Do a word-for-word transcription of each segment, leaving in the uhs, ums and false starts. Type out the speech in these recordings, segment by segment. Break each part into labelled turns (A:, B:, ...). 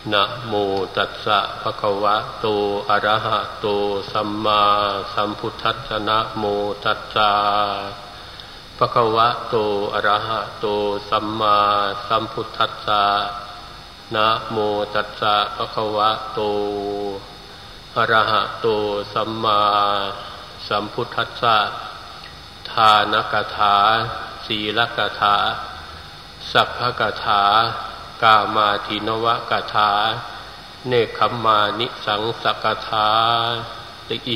A: นะโมตัสสะภะคะวะโตอะระหะโตสัมมาสัมพุทธัสสะนะโมตัสสะภะคะวะโตอะระหะโตสัมมาสัมพุทธัสสะนะโมตัสสะภะคะวะโตอะระหะโตสัมมาสัมพุทธัสสะทานกถาศีลกถาสัพพกถากามาทินวกถาเนคขมมานิสังสกถาตี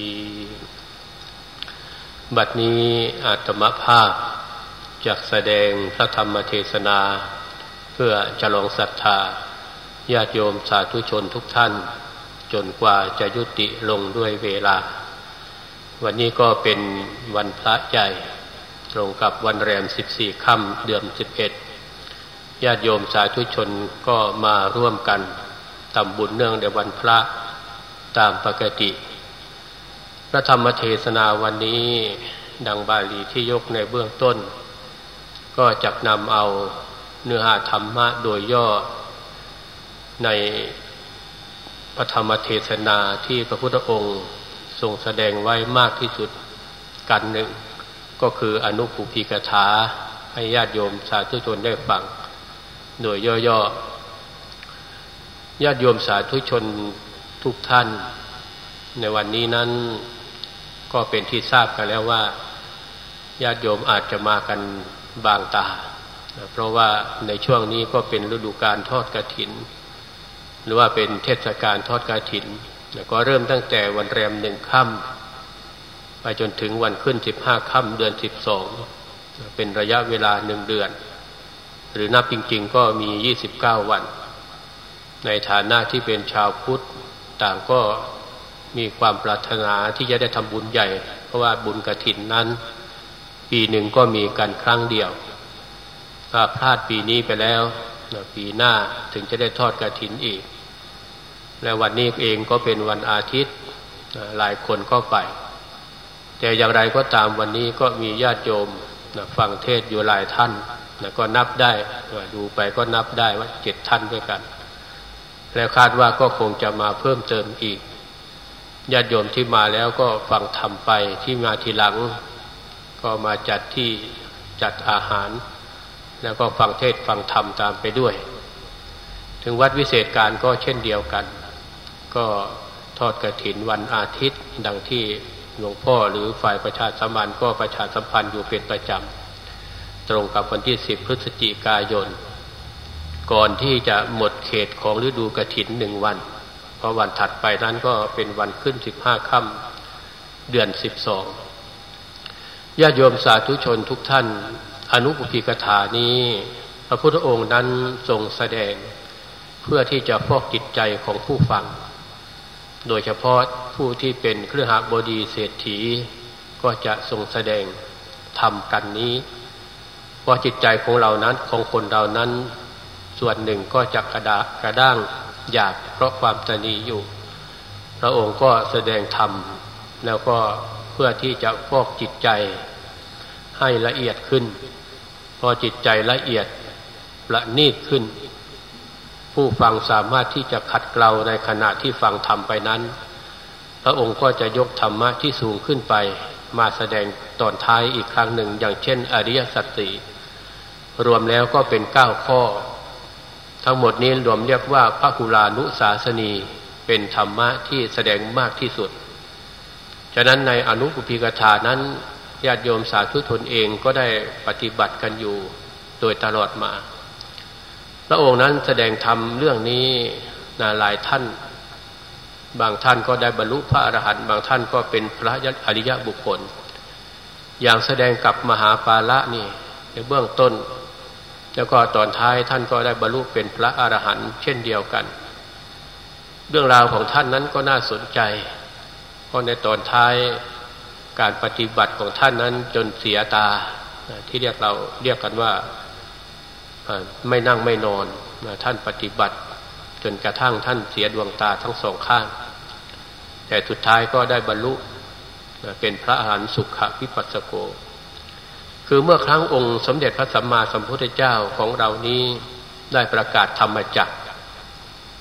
A: บัดนี้อาตมภาพจักแสดงพระธรรมเทศนาเพื่อฉลองศรัทธาญาติโยมสาธุชนทุกท่านจนกว่าจะยุติลงด้วยเวลาวันนี้ก็เป็นวันพระใหญ่ตรงกับวันแรมสิบสี่ค่ำเดือนสิบเอ็ดญาติโยมสาธุชนก็มาร่วมกันทำบุญเนื่องในวันพระตามปกติพระธรรมเทศนาวันนี้ดังบาลีที่ยกในเบื้องต้นก็จักนำเอาเนื้อหาธรรมะโดยย่อในพระธรรมเทศนาที่พระพุทธองค์ทรงแสดงไว้มากที่สุดกันหนึ่งก็คืออนุปุพิกถาให้ญาติโยมสาธุชนได้ฟังโดยย่อๆญาติโยมสาธุชนทุกท่านในวันนี้นั้นก็เป็นที่ทราบกันแล้วว่าญาติโยมอาจจะมากันบางตาเพราะว่าในช่วงนี้ก็เป็นฤดูกาลทอดกฐินหรือว่าเป็นเทศกาลทอดกฐินก็เริ่มตั้งแต่วันแรมหนึ่งค่ำไปจนถึงวันขึ้นสิบห้าค่ำเดือนสิบสองเป็นระยะเวลาหนึ่งเดือนหรือนับจริงๆก็มียี่สิบเก้าวันในฐานะที่เป็นชาวพุทธต่างก็มีความปรารถนาที่จะได้ทำบุญใหญ่เพราะว่าบุญกฐินนั้นปีหนึ่งก็มีกันครั้งเดียวถ้าพลาดปีนี้ไปแล้วปีหน้าถึงจะได้ทอดกฐินอีกและวันนี้เองก็เป็นวันอาทิตย์หลายคนก็ไปแต่อย่างไรก็ตามวันนี้ก็มีญาติโยมฟังเทศอยู่หลายท่านก็นับได้ดูไปก็นับได้ว่าเจ็ดท่านด้วยกันแล้วคาดว่าก็คงจะมาเพิ่มเติมอีกญาติโยมที่มาแล้วก็ฟังธรรมไปที่มาทีหลังก็มาจัดที่จัดอาหารแล้วก็ฟังเทศฟังธรรมตามไปด้วยถึงวัดวิเศษการก็เช่นเดียวกันก็ทอดกฐินวันอาทิตย์ดังที่หลวงพ่อหรือฝ่ายประชาสัมพันธ์ก็ประชาสัมพันธ์อยู่เป็นประจำตรงกับวันที่สิบพฤศจิกายนก่อนที่จะหมดเขตของฤดูกฐินหนึ่งวันเพราะวันถัดไปนั้นก็เป็นวันขึ้นสิบห้าค่ำเดือนสิบสองญาติโยมสาธุชนทุกท่านอนุปุพิกถานี้พระพุทธองค์นั้นทรงแสดงเพื่อที่จะฟอกจิตใจของผู้ฟังโดยเฉพาะผู้ที่เป็นเครือบดีเศรษฐีก็จะทรงแสดงธรรมกันนี้เพราะจิตใจของเรานั้นของคนเรานั้นส่วนหนึ่งก็จะกระดากระด้างอยากเพราะความตนีอยู่พระองค์ก็แสดงธรรมแล้วก็เพื่อที่จะฟอกจิตใจให้ละเอียดขึ้นพอจิตใจละเอียดประณีตขึ้นผู้ฟังสามารถที่จะขัดเกลาในขณะที่ฟังธรรมไปนั้นพระองค์ก็จะยกธรรมะที่สูงขึ้นไปมาแสดงตอนท้ายอีกครั้งหนึ่งอย่างเช่นอริยสัจสี่รวมแล้วก็เป็นเก้าข้อทั้งหมดนี้รวมเรียกว่าพหุลานุสาสนีเป็นธรรมะที่แสดงมากที่สุดฉะนั้นในอนุปุพิกถานั้นญาติโยมสาธุชนเองก็ได้ปฏิบัติกันอยู่โดยตลอดมาพระองค์นั้นแสดงธรรมเรื่องนี้นาหลายท่านบางท่านก็ได้บรรลุพระอรหันต์บางท่านก็เป็นพระอริยบุคคลอย่างแสดงกับมหาปาละนี่ในเบื้องต้นแล้วก็ตอนท้ายท่านก็ได้บรรลุเป็นพระอรหันต์เช่นเดียวกันเรื่องราวของท่านนั้นก็น่าสนใจเพราะในตอนท้ายการปฏิบัติของท่านนั้นจนเสียตาที่เรียกเราเรียกกันว่าไม่นั่งไม่นอนท่านปฏิบัติจนกระทั่งท่านเสียดวงตาทั้งสองข้างแต่สุดท้ายก็ได้บรรลุเป็นพระอรหันต์สุขวิปัสสโกคือเมื่อครั้งองค์สมเด็จพระสัมมาสัมพุทธเจ้าของเรานี้ได้ประกาศธรรมจักร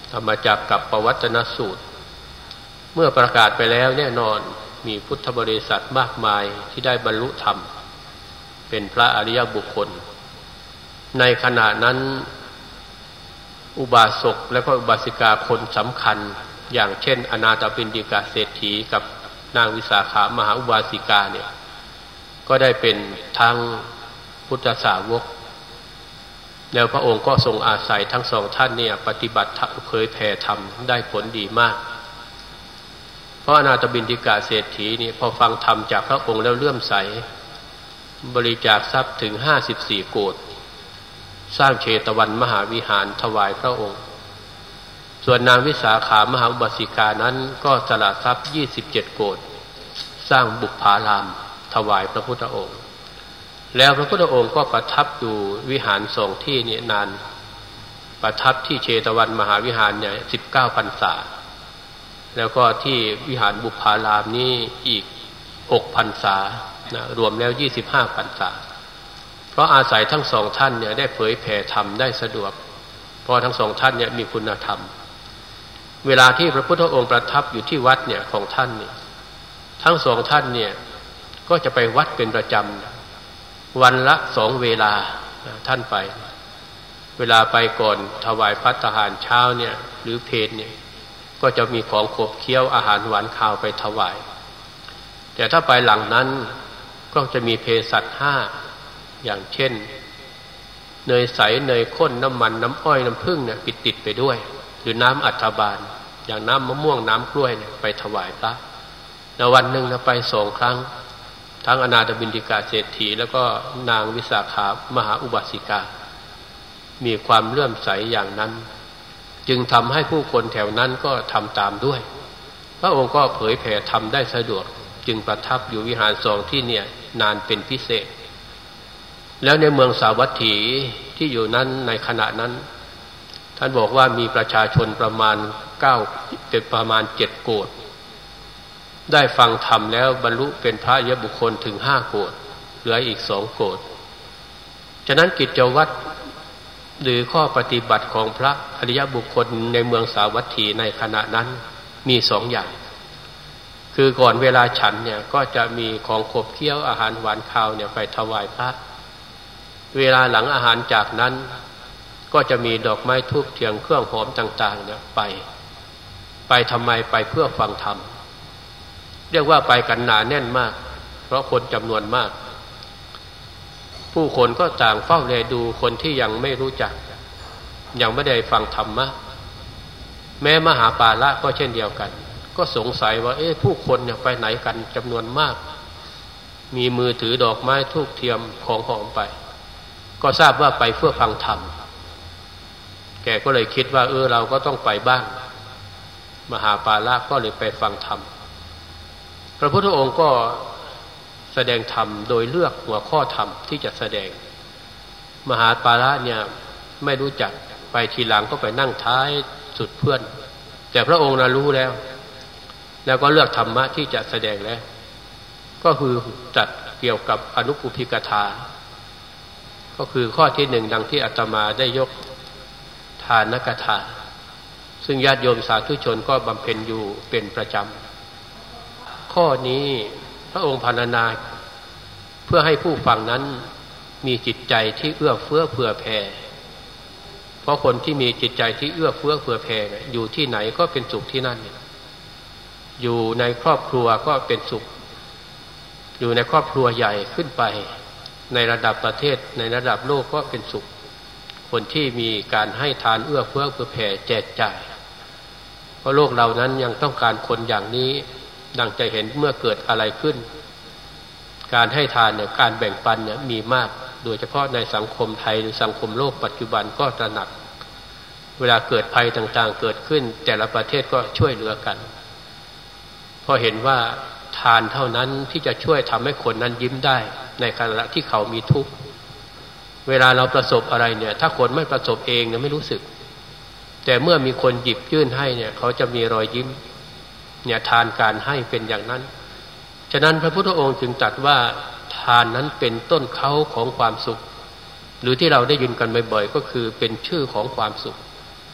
A: ธรรมจักรกับปวัตตนสูตรเมื่อประกาศไปแล้วแน่นอนมีพุทธบริษัทมากมายที่ได้บรรลุธรรมเป็นพระอริยบุคคลในขณะนั้นอุบาสกและก็อุบาสิกาคนสำคัญอย่างเช่นอนาถปิณฑิกเศรษฐีกับนางวิสาขามหาอุบาสิกาเนี่ยก็ได้เป็นทั้งพุทธสาวกแล้วพระองค์ก็ทรงอาศัยทั้งสองท่านเนี่ยปฏิบัติเผยแผ่ธรรมได้ผลดีมากเพราะอนาถบิณฑิกเศรษฐีนี่พอฟังธรรมจากพระองค์แล้วเลื่อมใสบริจาคทรัพย์ถึงห้าสิบสี่โกฏสร้างเชตวันมหาวิหารถวายพระองค์ส่วนนางวิสาขามหาอุบาสิกานั้นก็สละทรัพย์ยี่สิบเจ็ดโกฏสร้างบุพพารามถวายพระพุทธองค์แล้วพระพุทธองค์ก็ประทับอยู่วิหารสองที่นี่นานประทับที่เชตวันมหาวิหารเนี่ยสิบเก้าพรรษาแล้วก็ที่วิหารบุพพารามนี้อีกหกพรรษานะรวมแล้วยี่สิบห้าพรรษาเพราะอาศัยทั้งสองท่านเนี่ยได้เผยแผ่ธรรมได้สะดวกเพราะทั้งสองท่านเนี่ยมีคุณธรรมเวลาที่พระพุทธองค์ประทับอยู่ที่วัดเนี่ยของท่านเนี่ยทั้งสองท่านเนี่ยก็จะไปวัดเป็นประจำวันละสองเวลาท่านไปเวลาไปก่อนถวายภัตตาหารเช้าเนี่ยหรือเพลเนี่ยก็จะมีของขบเคี้ยวอาหารหวานข้าวไปถวายแต่ถ้าไปหลังนั้นก็จะมีเภสัชห้าอย่างเช่นเนยใสเนยข้นน้ำมันน้ำอ้อยน้ำผึ้งเนี่ยปิดติดไปด้วยหรือน้ำอัฐบาลอย่างน้ำมะม่วงน้ำกล้วยเนี่ยไปถวายพระในวันหนึ่งนะไปสองครั้งทั้งอนาถบิณฑิกเศรษฐีแล้วก็นางวิสาขามหาอุบาสิกามีความเลื่อมใสอย่างนั้นจึงทำให้ผู้คนแถวนั้นก็ทำตามด้วยพระองค์ก็เผยแผ่ธรรมได้สะดวกจึงประทับอยู่วิหารสองที่เนี่ยนานเป็นพิเศษแล้วในเมืองสาวัตถีที่อยู่นั้นในขณะนั้นท่านบอกว่ามีประชาชนประมาณเก้าเป็นประมาณเจ็ดโกฏได้ฟังธรรมแล้วบรรลุเป็นพระอริยบุคคลถึงห้าโกฏเหลืออีกสองโกฏฉะนั้นกิจวัตรหรือข้อปฏิบัติของพระอริยบุคคลในเมืองสาวัตถีในขณะนั้นมีสองอย่างคือก่อนเวลาฉันเนี่ยก็จะมีของขบเคี้ยวอาหารหวานข้าวเนี่ยไปถวายพระเวลาหลังอาหารจากนั้นก็จะมีดอกไม้ธูปเทียนเครื่องหอมต่างๆเนี่ยไปไปทำไมไปเพื่อฟังธรรมเรียกว่าไปกันหนาแน่นมากเพราะคนจำนวนมากผู้คนก็ต่างเฝ้าแลดูคนที่ยังไม่รู้จักยังไม่ได้ฟังธรรมะแม้มหาปาละก็เช่นเดียวกันก็สงสัยว่าเอ๊ะผู้คนเนี่ยไปไหนกันจำนวนมากมีมือถือดอกไม้ธูปเทียนของหอมไปก็ทราบว่าไปเพื่อฟังธรรมแกก็เลยคิดว่าเออเราก็ต้องไปบ้างมหาปาละก็เลยไปฟังธรรมพระพุทธองค์ก็แสดงธรรมโดยเลือกหัวข้อธรรมที่จะแสดงมหาปาละเนี่ยไม่รู้จักไปทีหลังก็ไปนั่งท้ายสุดเพื่อนแต่พระองค์น่ะรู้แล้วแล้วก็เลือกธรรมะที่จะแสดงแล้วก็คือจัดเกี่ยวกับอนุปุพิกถาก็คือข้อที่หนึ่งดังที่อาตมาได้ยกทานกถาซึ่งญาติโยมสาธุชนก็บำเพ็ญอยู่เป็นประจำข้อนี้พระองค์พรรณนาเพื่อให้ผู้ฟังนั้นมีจิตใจที่เอื้อเฟื้อเผื่อแผ่เพราะคนที่มีจิตใจที่เอื้อเฟื้อเผื่อแผ่อยู่ที่ไหนก็เป็นสุขที่นั่นอยู่ในครอบครัวก็เป็นสุขอยู่ในครอบครัวใหญ่ขึ้นไปในระดับประเทศในระดับโลกก็เป็นสุขคนที่มีการให้ทานเอื้อเฟื้อเผื่อแผ่แจกจ่ายเพราะโลกเรานั้นยังต้องการคนอย่างนี้ดังจะเห็นเมื่อเกิดอะไรขึ้นการให้ทานเนี่ยการแบ่งปันเนี่ยมีมากโดยเฉพาะในสังคมไทยหรือสังคมโลกปัจจุบันก็ตระหนักเวลาเกิดภัยต่างๆเกิดขึ้นแต่ละประเทศก็ช่วยเหลือกันเพราะเห็นว่าทานเท่านั้นที่จะช่วยทำให้คนนั้นยิ้มได้ในขณะที่เขามีทุกข์เวลาเราประสบอะไรเนี่ยถ้าคนไม่ประสบเองเนี่ยไม่รู้สึกแต่เมื่อมีคนหยิบยื่นให้เนี่ยเขาจะมีรอยยิ้มเนี่ยทานการให้เป็นอย่างนั้นฉะนั้นพระพุทธองค์จึงตรัสว่าทานนั้นเป็นต้นเขาของความสุขหรือที่เราได้ยินกันบ่อยๆก็คือเป็นชื่อของความสุขพ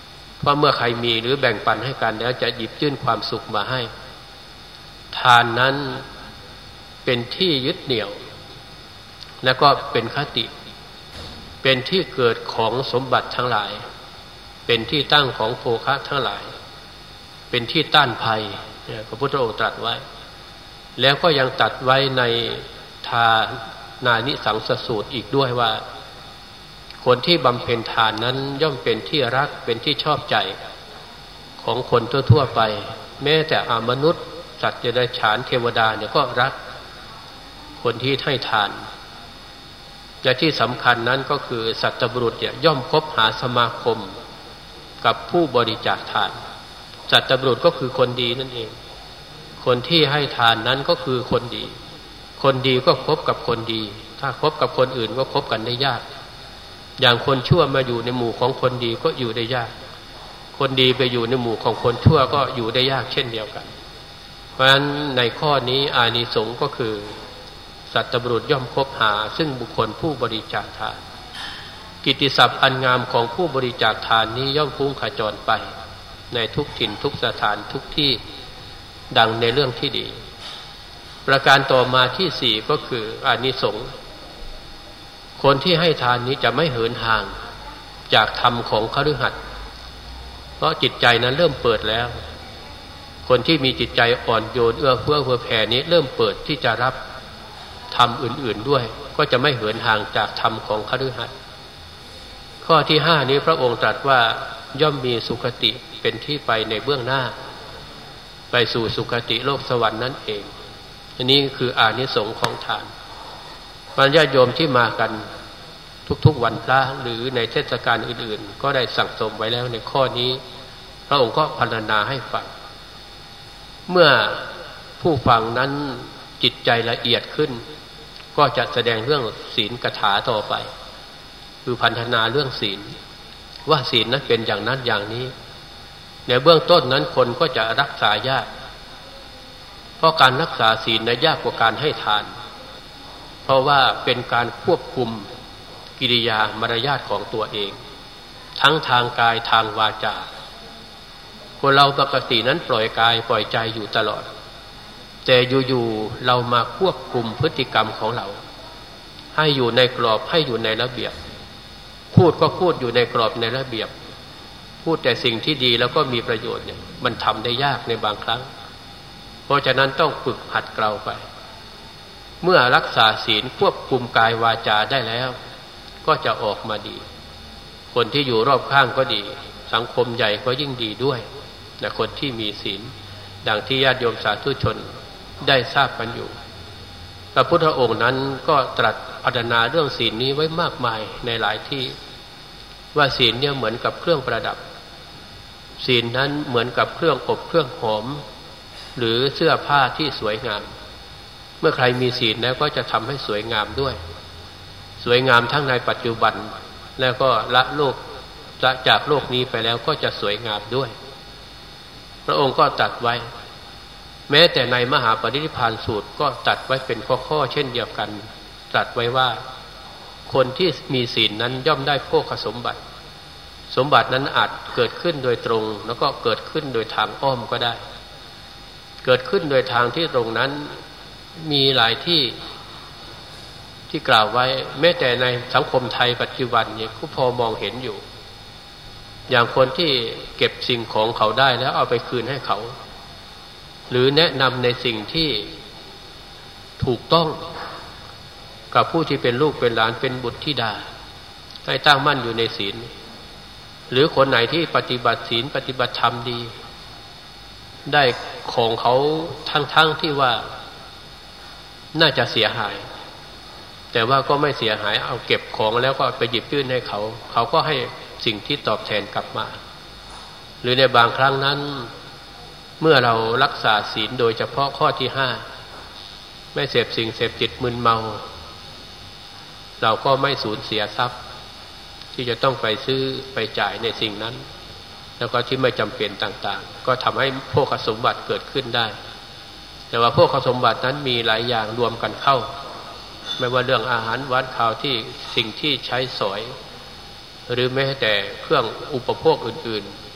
A: ว่าเมื่อใครมีหรือแบ่งปันให้กันแล้วจะหยิบยื่นความสุขมาให้ทานนั้นเป็นที่ยึดเหนี่ยวและก็เป็นคติเป็นที่เกิดของสมบัติทั้งหลายเป็นที่ตั้งของโภคะทั้งหลายเป็นที่ต้านภัยพระพุทธองค์ตรัสไว้แล้วก็ยังตรัสไว้ในทานานิสังสสูตรอีกด้วยว่าคนที่บำเพ็ญทานนั้นย่อมเป็นที่รักเป็นที่ชอบใจของคนทั่วๆไปแม้แต่อมนุษย์สัตว์เดรัจฉานเทวดาเนี่ยก็รักคนที่ให้ทานและที่สำคัญนั้นก็คือสัตบุรุษเนี่ยย่อมคบหาสมาคมกับผู้บริจาคทานสัตบุรุษก็คือคนดีนั่นเองคนที่ให้ทานนั้นก็คือคนดีคนดีก็คบกับคนดีถ้าคบกับคนอื่นก็คบกันได้ยากอย่างคนชั่วมาอยู่ในหมู่ของคนดีก็อยู่ได้ยากคนดีไปอยู่ในหมู่ของคนชั่วก็อยู่ได้ยากเช่นเดียวกันเพราะฉะนั้นในข้อนี้อานิสงส์ก็คือสัตบุรุษย่อมคบหาซึ่งบุคคลผู้บริจาคทานกิตติศัพท์อันงามของผู้บริจาคทานนี้ย่อมฟุ้งขจรไปในทุกถิ่นทุกสถานทุกที่ดังในเรื่องที่ดีประการต่อมาที่สี่ก็คืออานิสงส์คนที่ให้ทานนี้จะไม่เหินห่างจากธรรมของคฤหัสถ์เพราะจิตใจนั้นเริ่มเปิดแล้วคนที่มีจิตใจอ่อนโยนเอื้อเฟื้อเผื่อแผ่นี้เริ่มเปิดที่จะรับธรรมอื่นๆด้วยก็จะไม่เหินห่างจากธรรมของคฤหัสถ์ข้อที่ห้านี้พระองค์ตรัสว่าย่อมมีสุคติเป็นที่ไปในเบื้องหน้าไปสู่สุคติโลกสวรรค์นั่นเองอันนี้คืออานิสงส์ของทานบรรดาญาโยมที่มากันทุกๆวันพระหรือในเทศกาลอื่นๆก็ได้สั่งสมไว้แล้วในข้อนี้พระองค์ก็พรรณนาให้ฟังเมื่อผู้ฟังนั้นจิตใจละเอียดขึ้นก็จะแสดงเรื่องศีลกถาต่อไปคือพรรณนาเรื่องศีลว่าศีลนั้นเป็นอย่างนั้นอย่างนี้ในเบื้องต้นนั้นคนก็จะรักษายากเพราะการรักษาศีลนั้นยากกว่าการให้ทานเพราะว่าเป็นการควบคุมกิริยามารยาทของตัวเองทั้งทางกายทางวาจาคนเราปกตินั้นปล่อยกายปล่อยใจอยู่ตลอดแต่อยู่ๆเรามาควบคุมพฤติกรรมของเราให้อยู่ในกรอบให้อยู่ในระเบียบพูดก็พูดอยู่ในกรอบในระเบียบพูดแต่สิ่งที่ดีแล้วก็มีประโยชน์เนี่ยมันทำได้ยากในบางครั้งเพราะฉะนั้นต้องฝึกหัดเกลาไปเมื่อรักษาศีลควบคุมกายวาจาได้แล้วก็จะออกมาดีคนที่อยู่รอบข้างก็ดีสังคมใหญ่ก็ยิ่งดีด้วยแต่คนที่มีศีลดังที่ญาติโยมสาธุชนได้ทราบกันอยู่พระพุทธองค์นั้นก็ตรัสพรรณนาเรื่องศีลนี้ไว้มากมายในหลายที่ว่าศีลเนี่ยเหมือนกับเครื่องประดับศีลนั้นเหมือนกับเครื่องอบเครื่องหอมหรือเสื้อผ้าที่สวยงามเมื่อใครมีศีลแล้วก็จะทำให้สวยงามด้วยสวยงามทั้งในปัจจุบันแล้วก็ละโลกละจากโลกนี้ไปแล้วก็จะสวยงามด้วยพระองค์ก็ตรัสไว้แม้แต่ในมหาปรินิพพานสูตรก็ตรัสไว้เป็นข้อๆเช่นเดียวกันตรัสไว้ว่าคนที่มีศีลนั้นย่อมได้โภคสมบัติสมบัตินั้นอาจเกิดขึ้นโดยตรงแล้วก็เกิดขึ้นโดยทางอ้อมก็ได้เกิดขึ้นโดยทางที่ตรงนั้นมีหลายที่ที่กล่าวไว้แม้แต่ในสังคมไทยปัจจุบันเนี่ยก็พอมองเห็นอยู่อย่างคนที่เก็บสิ่งของเขาได้แล้วเอาไปคืนให้เขาหรือแนะนำในสิ่งที่ถูกต้องกับผู้ที่เป็นลูกเป็นหลานเป็นบุตรธิดาให้ตั้งมั่นอยู่ในศีลหรือคนไหนที่ปฏิบัติศีลปฏิบัติธรรมดีได้ของเขาทั้งๆที่ว่าน่าจะเสียหายแต่ว่าก็ไม่เสียหายเอาเก็บของแล้วก็ไปหยิบยื่นให้เขาเขาก็ให้สิ่งที่ตอบแทนกลับมาหรือในบางครั้งนั้นเมื่อเรารักษาศีลโดยเฉพาะข้อที่ห้าไม่เสพสิ่งเสพติดมึนเมาเราก็ไม่สูญเสียทรัพย์ที่จะต้องไปซื้อไปจ่ายในสิ่งนั้นแล้วก็ที่ไม่จำเป็นต่างๆก็ทำให้โภคสมบัติเกิดขึ้นได้แต่ว่าโภคสมบัตินั้นมีหลายอย่างรวมกันเข้าไม่ว่าเรื่องอาหารหวานข้าวที่สิ่งที่ใช้สอยหรือแม้แต่เครื่องอุปโภคอื่นๆ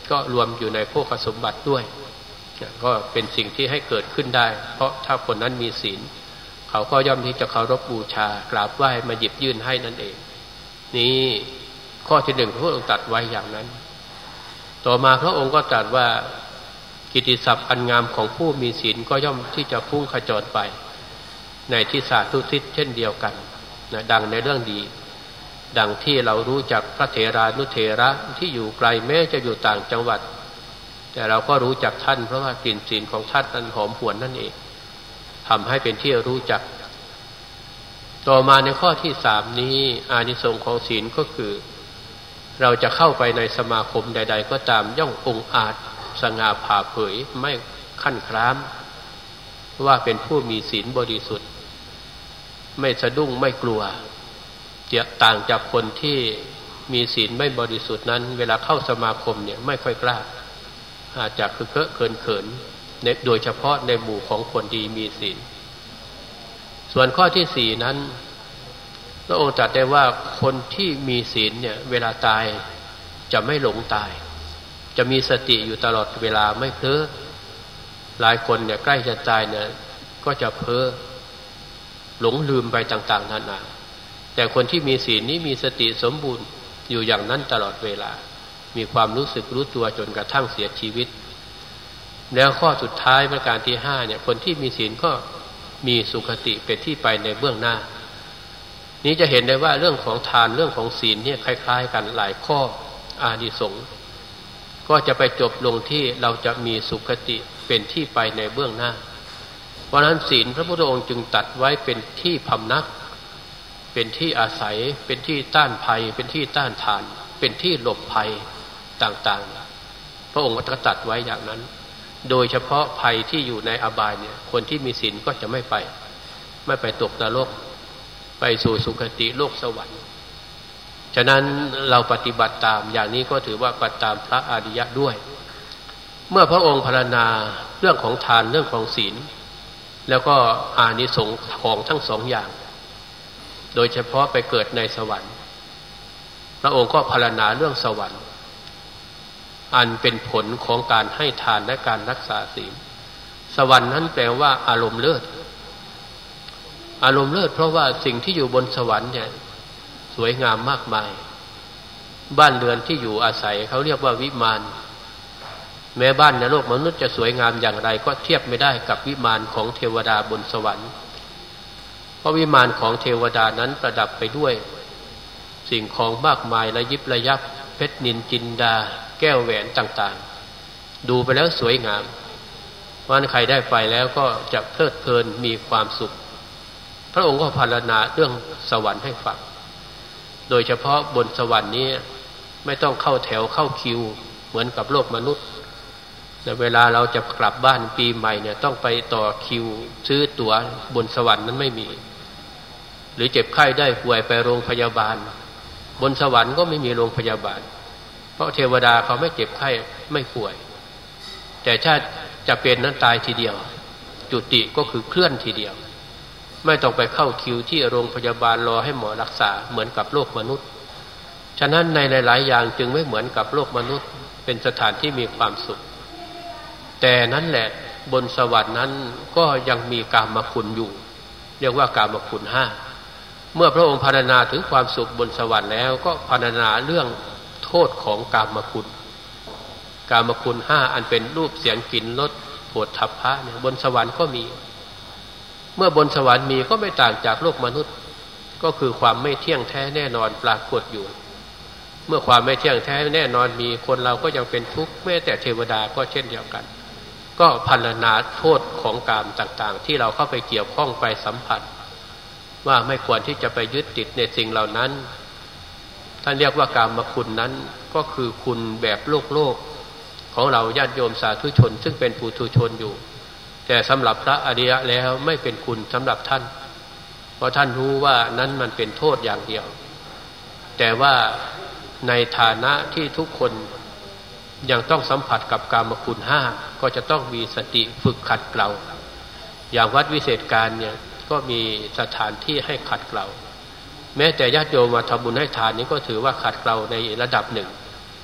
A: ก็รวมอยู่ในโภคสมบัติด้วยก็เป็นสิ่งที่ให้เกิดขึ้นได้เพราะถ้าคนนั้นมีศีลเขาก็ย่อมที่จะเคารพบูชากราบไหว้มาหยิบยื่นให้นั่นเองนี่ข้อที่หนึ่งพระองค์ตรัสไว้อย่างนั้นต่อมาพระองค์ก็ตรัสว่ากิตติศัพท์อันงามของผู้มีศีลก็ย่อมที่จะพุ่งขจรไปในที่สาธุทิศเช่นเดียวกันนะดังในเรื่องดีดังที่เรารู้จักพระเถรานุเถระที่อยู่ไกลแม้จะอยู่ต่างจังหวัดแต่เราก็รู้จักท่านเพราะว่ากลิ่นศีลของท่านนั้นหอมหวนนั่นเองทำให้เป็นที่รู้จักต่อมาในข้อที่สามนี้อานิสงส์ของศีลก็คือเราจะเข้าไปในสมาคมใดๆก็ตามย่อมองอาจสง่าผ่าเผยไม่ขั้นคร้ามว่าเป็นผู้มีศีลบริสุทธิ์ไม่สะดุ้งไม่กลัวจะต่างจากคนที่มีศีลไม่บริสุทธิ์นั้นเวลาเข้าสมาคมเนี่ยไม่ค่อยกล้าอาจจะเคอะเขินเขินโดยเฉพาะในหมู่ของคนดีมีศีลส่วนข้อที่สี่นั้นพระองค์ตรัสได้ว่าคนที่มีศีลเนี่ยเวลาตายจะไม่หลงตายจะมีสติอยู่ตลอดเวลาไม่เพ้อหลายคนเนี่ยใกล้จะตายเนี่ยก็จะเพ้อหลงลืมไปต่างๆนานาแต่คนที่มีศีลนี้มีสติสมบูรณ์อยู่อย่างนั้นตลอดเวลามีความรู้สึกรู้ตัวจนกระทั่งเสียชีวิตแล้วข้อสุดท้ายประการที่ห้าเนี่ยคนที่มีศีลก็มีสุขติเป็นที่ไปในเบื้องหน้านี้จะเห็นได้ว่าเรื่องของทานเรื่องของศีลเนี่ยคล้ายๆกันหลายข้ออานิสงส์ก็จะไปจบลงที่เราจะมีสุขติเป็นที่ไปในเบื้องหน้าเพราะนั้นศีลพระพุทธองค์จึงตัดไว้เป็นที่พำนักเป็นที่อาศัยเป็นที่ต้านภัยเป็นที่ต้านทานเป็นที่หลบภัยต่างๆพระองค์ก็ตัดไว้อย่างนั้นโดยเฉพาะภัยที่อยู่ในอบายเนี่ยคนที่มีศีลก็จะไม่ไปไม่ไปตกนรกไปสู่สุคติโลกสวรรค์ฉะนั้นเราปฏิบัติตามอย่างนี้ก็ถือว่าปฏิตามพระอริยะด้วยเมื่อพระองค์พรรณนาเรื่องของทานเรื่องของศีลแล้วก็อานิสงส์ของทั้งสองอย่างโดยเฉพาะไปเกิดในสวรรค์พระองค์ก็พรรณนาเรื่องสวรรค์อันเป็นผลของการให้ทานและการรักษาศีลสวรรค์นั้นแปลว่าอารมณ์เลิศอารมณ์เลิศเพราะว่าสิ่งที่อยู่บนสวรรค์เนี่ยสวยงามมากมายบ้านเรือนที่อยู่อาศัยเขาเรียกว่าวิมานแม้บ้านในโลกมนุษย์จะสวยงามอย่างไรก็เทียบไม่ได้กับวิมานของเทวดาบนสวรรค์เพราะวิมานของเทวดานั้นประดับไปด้วยสิ่งของมากมายระยิบระยับเพชรนิลจินดาแก้วแหวนต่างๆดูไปแล้วสวยงามวันใครได้ไปแล้วก็จะเพลิดเพลินมีความสุขพระองค์ก็พรรณนาเรื่องสวรรค์ให้ฟังโดยเฉพาะบนสวรรค์นี้ไม่ต้องเข้าแถวเข้าคิวเหมือนกับโลกมนุษย์แต่เวลาเราจะกลับบ้านปีใหม่เนี่ยต้องไปต่อคิวซื้อตั๋วบนสวรรค์นั้นไม่มีหรือเจ็บไข้ได้ป่วยไปโรงพยาบาลบนสวรรค์ก็ไม่มีโรงพยาบาลเพราะเทวดาเขาไม่เจ็บไข้ไม่ป่วยแต่ถ้าจะเป็นนั้นตายทีเดียวจุติก็คือเคลื่อนทีเดียวไม่ต้องไปเข้าคิวที่โรงพยาบาลรอให้หมอรักษาเหมือนกับโลกมนุษย์ฉะนั้นในหลายๆอย่างจึงไม่เหมือนกับโลกมนุษย์เป็นสถานที่มีความสุขแต่นั้นแหละบนสวรรค์นั้นก็ยังมีกามคุณอยู่เรียกว่ากามคุณห้าเมื่อพระองค์พรรณนาถึงความสุขบนสวรรค์แล้วก็พรรณนาเรื่องโทษของกามคุณกามคุณห้าอันเป็นรูปเสียงกลิ่นรสโผฏฐัพพะเนี่ยบนสวรรค์ก็มีเมื่อบนสวรรค์มีก็ไม่ต่างจากโลกมนุษย์ก็คือความไม่เที่ยงแท้แน่นอนปรากฏอยู่เมื่อความไม่เที่ยงแท้แน่นอนมีคนเราก็ยังเป็นทุกข์แม้แต่เทวดาก็เช่นเดียวกันก็พรรณนาโทษของกามต่างๆที่เราเข้าไปเกี่ยวข้องไปสัมผัสว่าไม่ควรที่จะไปยึดติดในสิ่งเหล่านั้นท่านเรียกว่ากามคุณนั้นก็คือคุณแบบโลกโลกของเราญาติโยมสาธุชนซึ่งเป็นปุถุชนอยู่แต่สำหรับพระอริยะแล้วไม่เป็นคุณสำหรับท่านเพราะท่านรู้ว่านั้นมันเป็นโทษอย่างเดียวแต่ว่าในฐานะที่ทุกคนยังต้องสัมผัสกับกามคุณห้าก็จะต้องมีสติฝึกขัดเกลาอย่างวัดวิเศษการเนี่ยก็มีสถานที่ให้ขัดเกลาแม้แต่ญาติโยมมาทำบุญให้ทานนี้ก็ถือว่าขัดเกลาในระดับหนึ่ง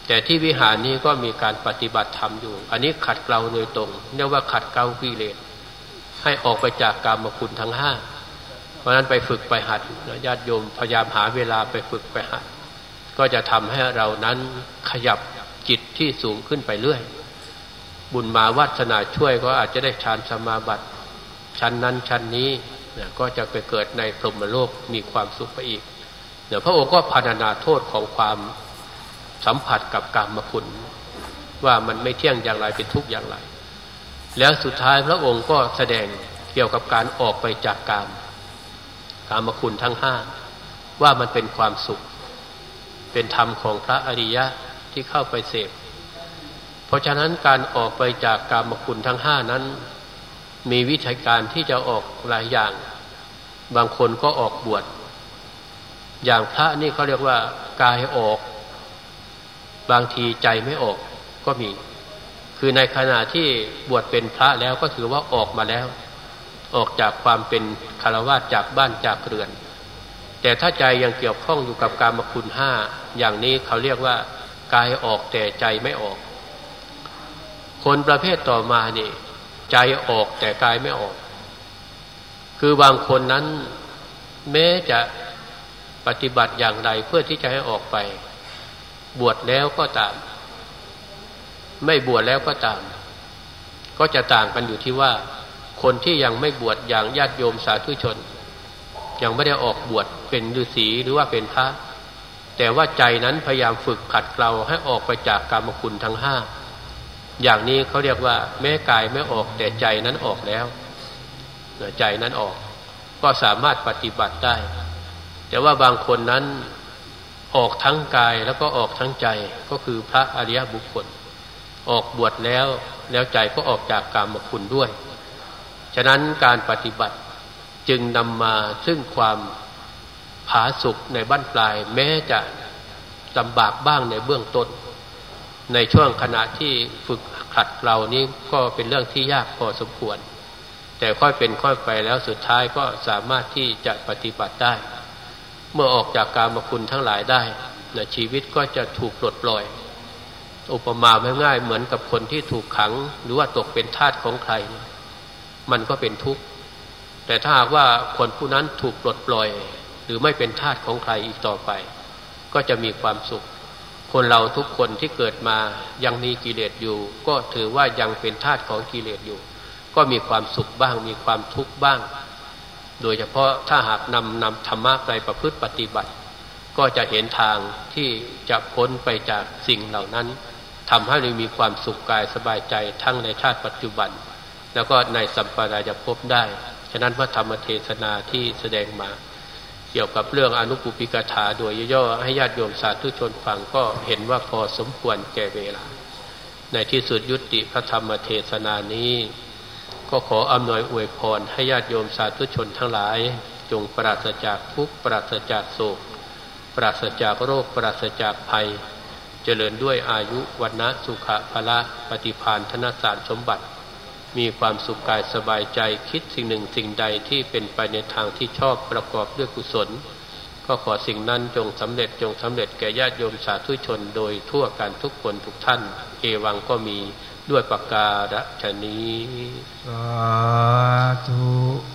A: แต่ที่วิหารนี้ก็มีการปฏิบัติธรรมอยู่อันนี้ขัดเกลาโดยตรงเรียกว่าขัดเกลากิเลสให้ออกไปจากกามคุณทั้งห้าเพราะนั้นไปฝึกไปหัดญาติโยมพยายามหาเวลาไปฝึกไปหัดก็จะทำให้เรานั้นขยับจิตที่สูงขึ้นไปเรื่อยบุญมาวาสนาช่วยก็อาจจะได้ฌานสมาบัติชั้นนั้นชั้นนี้เนี่ยก็จะไปเกิดในพรหมโลกมีความสุขไปอีกเดี๋ยวพระองค์ก็พรรณนาโทษของความสัมผัสกับกามคุณว่ามันไม่เที่ยงอย่างไรเป็นทุกข์อย่างไรแล้วสุดท้ายพระองค์ก็แสดงเกี่ยวกับการออกไปจากกามกามคุณทั้งห้าว่ามันเป็นความสุขเป็นธรรมของพระอริยะที่เข้าไปเสพเพราะฉะนั้นการออกไปจากกามคุณทั้งห้านั้นมีวิธีการที่จะออกหลายอย่างบางคนก็ออกบวชอย่างพระนี่เขาเรียกว่ากายออกบางทีใจไม่ออกก็มีคือในขณะที่บวชเป็นพระแล้วก็ถือว่าออกมาแล้วออกจากความเป็นฆราวาสจากบ้านจากเรือนแต่ถ้าใจยังเกี่ยวข้องอยู่กับกามคุณห้าอย่างนี้เขาเรียกว่ากายออกแต่ใจไม่ออกคนประเภทต่อมานี่ใจออกแต่กายไม่ออกคือบางคนนั้นแม้จะปฏิบัติอย่างไรเพื่อที่จะให้ออกไปบวชแล้วก็ตามไม่บวชแล้วก็ตามก็จะต่างกันอยู่ที่ว่าคนที่ยังไม่บวชอย่างญาติโยมสาธุชนยังไม่ได้ออกบวชเป็นฤาษีหรือว่าเป็นพระแต่ว่าใจนั้นพยายามฝึกขัดเกลาให้ออกไปจากกามคุณทั้งห้าอย่างนี้เขาเรียกว่าแม้กายไม่ออกแต่ใจนั้นออกแล้วใจนั้นออกก็สามารถปฏิบัติได้แต่ว่าบางคนนั้นออกทั้งกายแล้วก็ออกทั้งใจก็คือพระอริยบุคคลออกบวชแล้วแล้วใจก็ออกจากกามคุณด้วยฉะนั้นการปฏิบัติจึงนำมาซึ่งความผาสุกในบั้นปลายแม้จะลำบากบ้างในเบื้องต้นในช่วงขณะที่ฝึกขัดเรานี้ก็เป็นเรื่องที่ยากพอสมควรแต่ค่อยเป็นค่อยไปแล้วสุดท้ายก็สามารถที่จะปฏิบัติได้เมื่อออกจากกามคุณทั้งหลายได้นะชีวิตก็จะถูกปลดปล่อยอุปมาง่ายๆเหมือนกับคนที่ถูกขังหรือว่าตกเป็นทาสของใครมันก็เป็นทุกข์แต่ถ้าหากว่าคนผู้นั้นถูกปลดปล่อยหรือไม่เป็นทาสของใครอีกต่อไปก็จะมีความสุขคนเราทุกคนที่เกิดมายังมีกิเลสอยู่ก็ถือว่ายังเป็นทาสของกิเลสอยู่ก็มีความสุขบ้างมีความทุกข์บ้างโดยเฉพาะถ้าหากนำนำธรรมะไปประพฤติปฏิบัติก็จะเห็นทางที่จะพ้นไปจากสิ่งเหล่านั้นทำให้เรามีความสุขกายสบายใจทั้งในชาติปัจจุบันแล้วก็ในสัมปรายภพได้ฉะนั้นพระธรรมเทศนาที่แสดงมาเกี่ยวกับเรื่องอนุปุปิกถาโดยย่อๆให้ญาติโยมสาธุชนฟังก็เห็นว่าพอสมควรแก่เวลาในที่สุดยุติพระธรรมเทศนานี้ก็ขออำนวยอวยพรให้ญาติโยมสาธุชนทั้งหลายจงปราศจากทุกข์ปราศจากโศกปราศจากโรคปราศจากภัยเจริญด้วยอายุวันะสุขะพละปฏิภาณธนสารสมบัติมีความสุขกายสบายใจคิดสิ่งหนึ่งสิ่งใดที่เป็นไปในทางที่ชอบประกอบด้วยกุศลก็ขอสิ่งนั้นจงสำเร็จจงสำเร็จแก่ญาติโยมสาธุชนโดยทั่วกันทุกคนทุกท่านเอวังก็มีด้วยประการฉะนี้สาธุ